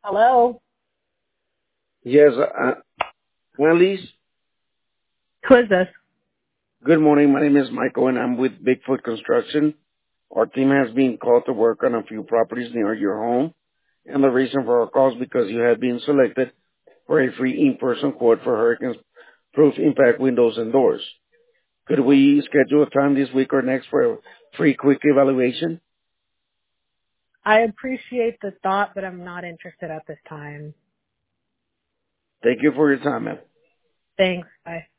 Hello? Yes, Annalise, Who is this? good morning. My name is Michael, and I'm with Bigfoot Construction. Our team has been called to work on a few properties near your home, and the reason for our call is because you have been selected for a free in-person quote for hurricane-proof impact windows and doors. Could we schedule a time this week or next for a free quick evaluation? I appreciate the thought, but I'm not interested at this time. Thank you for your time, ma'am. Thanks. Bye.